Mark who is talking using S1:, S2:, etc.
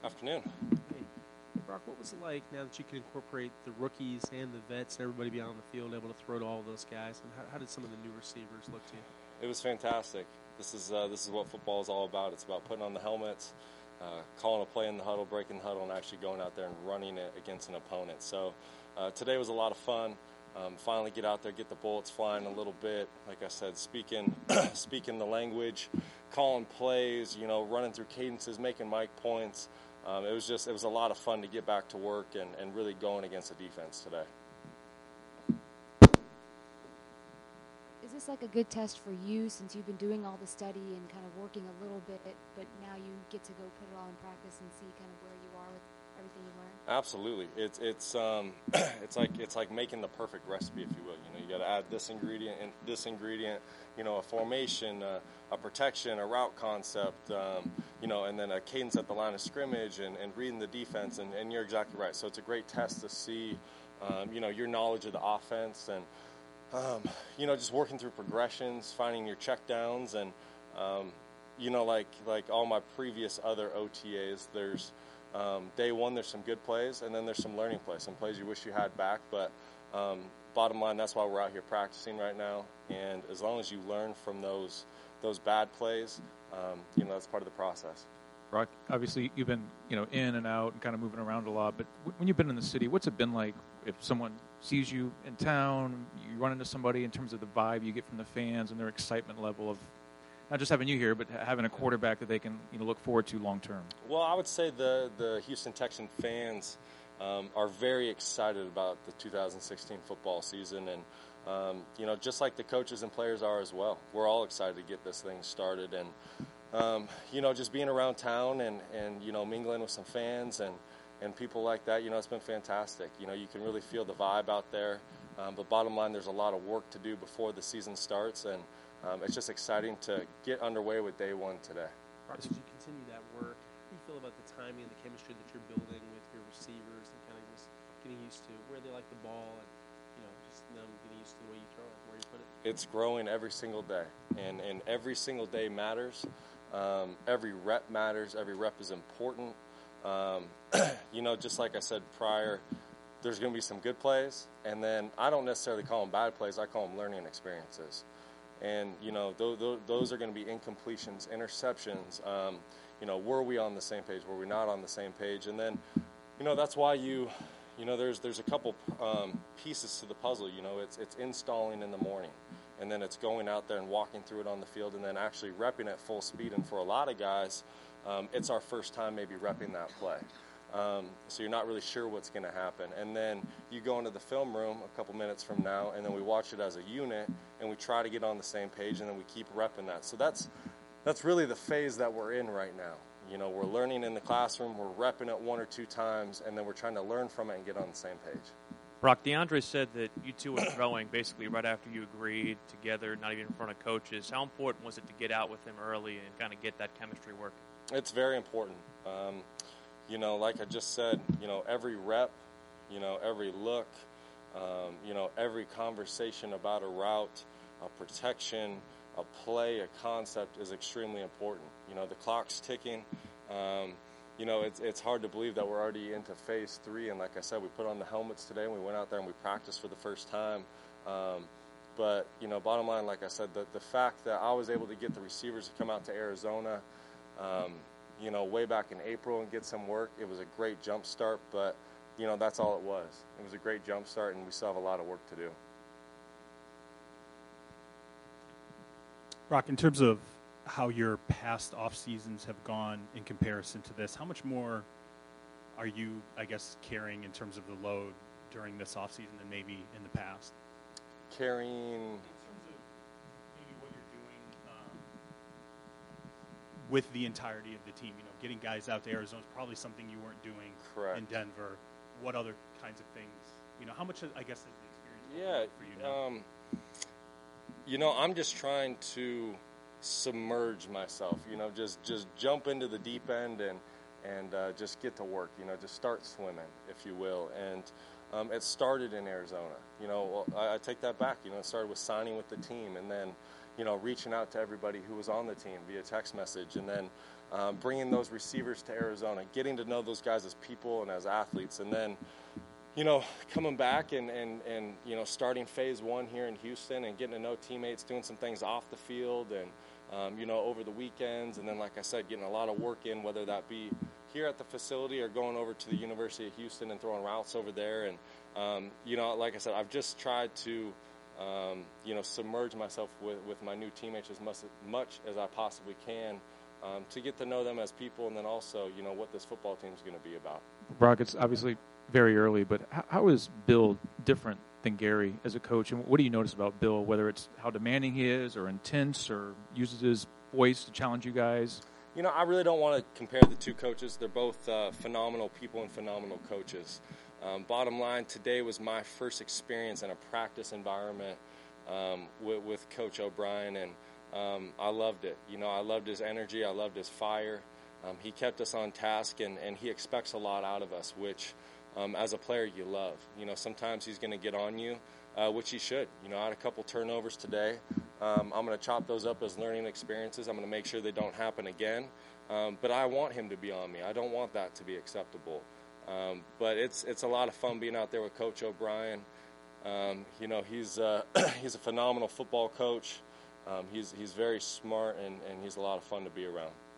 S1: Afternoon.
S2: Hey, Brock, what was it like now that you can incorporate the rookies and the vets and everybody be on the field, able to throw to all of those guys? And how did some of the new receivers look to you?
S1: It was fantastic. This is what football is all about. It's about putting on the helmets, calling a play in the huddle, breaking the huddle, and actually going out there and running it against an opponent. So today was a lot of fun. Finally get out there, get the bullets flying a little bit. Like I said, speaking speaking the language, calling plays, running through cadences, making mic points. It was a lot of fun to get back to work and really going against the defense today.
S3: Is this like a good test for you since you've been doing all the study and kind of working a little bit, but now you get to go put it all in practice and see kind of where you are with everything you learned?
S1: Absolutely. It's like making the perfect recipe, if you will. You got to add this ingredient and this ingredient. A formation, a protection, a route concept. And then a cadence at the line of scrimmage and reading the defense. And you're exactly right. So it's a great test to see, your knowledge of the offense and just working through progressions, finding your check downs, and like all my previous other OTAs, there's day one, there's some good plays, and then there's some learning plays, some plays you wish you had back. But bottom line, that's why we're out here practicing right now. And as long as you learn from those bad plays, that's part of the process.
S4: Brock, obviously you've been, in and out and kind of moving around a lot, but when you've been in the city, what's it been like if someone sees you in town, you run into somebody in terms of the vibe you get from the fans and their excitement level of not just having you here, but having a quarterback that they can, look forward to long term?
S1: Well, I would say the Houston Texan fans are very excited about the 2016 football season, and just like the coaches and players are as well. We're all excited to get this thing started, and just being around town and mingling with some fans and people like that, it's been fantastic. You can really feel the vibe out there. But bottom line, there's a lot of work to do before the season starts, and it's just exciting to get underway with day one today.
S2: As you continue that work, how do you feel about the timing and the chemistry that you're building with your receivers and kind of just getting used to where they like the ball and, just them getting used to the way you throw it, where you put it?
S1: It's growing every single day, and every single day matters. Every rep matters. Every rep is important. Just like I said prior, there's going to be some good plays, and then I don't necessarily call them bad plays. I call them learning experiences. And, those are going to be incompletions, interceptions. Were we on the same page? Were we not on the same page? And then, that's why there's a couple pieces to the puzzle. It's installing in the morning, and then it's going out there and walking through it on the field, and then actually repping at full speed. And for a lot of guys, it's our first time maybe repping that play. So you're not really sure what's going to happen. And then you go into the film room a couple minutes from now, and then we watch it as a unit, and we try to get on the same page, and then we keep repping that. So that's really the phase that we're in right now. We're learning in the classroom, we're repping it one or two times, and then we're trying to learn from it and get on the same page.
S5: Brock, DeAndre said that you two were throwing basically right after you agreed together, not even in front of coaches. How important was it to get out with him early and kind of get that chemistry working?
S1: It's very important. Like I just said, every rep, every look, every conversation about a route, a protection, a play, a concept is extremely important. The clock's ticking. It's hard to believe that we're already into phase 3. And like I said, we put on the helmets today and we went out there and we practiced for the first time. But bottom line, like I said, the fact that I was able to get the receivers to come out to Arizona, way back in April and get some work, it was a great jump start. But, that's all it was. It was a great jump start, and we still have a lot of work to do.
S6: Brock, in terms of how your past off seasons have gone in comparison to this, how much more are you, carrying in terms of the load during this off season than maybe in the past?
S1: Carrying...
S6: In terms of maybe what you're doing with the entirety of the team, getting guys out to Arizona is probably something you weren't doing
S1: Correct.
S6: In Denver. What other kinds of things? How much, has the experience for you now?
S1: I'm just trying to submerge myself, just jump into the deep end and just get to work, just start swimming, if you will. And it started in Arizona. I take that back. It started with signing with the team and then, reaching out to everybody who was on the team via text message. And then, bringing those receivers to Arizona, getting to know those guys as people and as athletes, and then, you know, coming back and you know, starting phase one here in Houston and getting to know teammates, doing some things off the field and, you know, over the weekends. And then, like I said, getting a lot of work in, whether that be here at the facility or going over to the University of Houston and throwing routes over there. And, you know, like I said, I've just tried to, you know, submerge myself with my new teammates as much as I possibly can, to get to know them as people, and then also, you know, what this football team is going to be about.
S4: Brock, it's obviously very early, but how is Bill different than Gary as a coach? And what do you notice about Bill, whether it's how demanding he is or intense or uses his voice to challenge you guys?
S1: You know, I really don't want to compare the two coaches. They're both phenomenal people and phenomenal coaches. Bottom line, today was my first experience in a practice environment with Coach O'Brien, and I loved it. You know, I loved his energy. I loved his fire. He kept us on task, and he expects a lot out of us, which as a player you love. You know, sometimes he's going to get on you, which he should. You know, I had a couple turnovers today. I'm going to chop those up as learning experiences. I'm going to make sure they don't happen again. But I want him to be on me. I don't want that to be acceptable. But it's a lot of fun being out there with Coach O'Brien. You know, he's a phenomenal football coach. He's very smart, and he's a lot of fun to be around.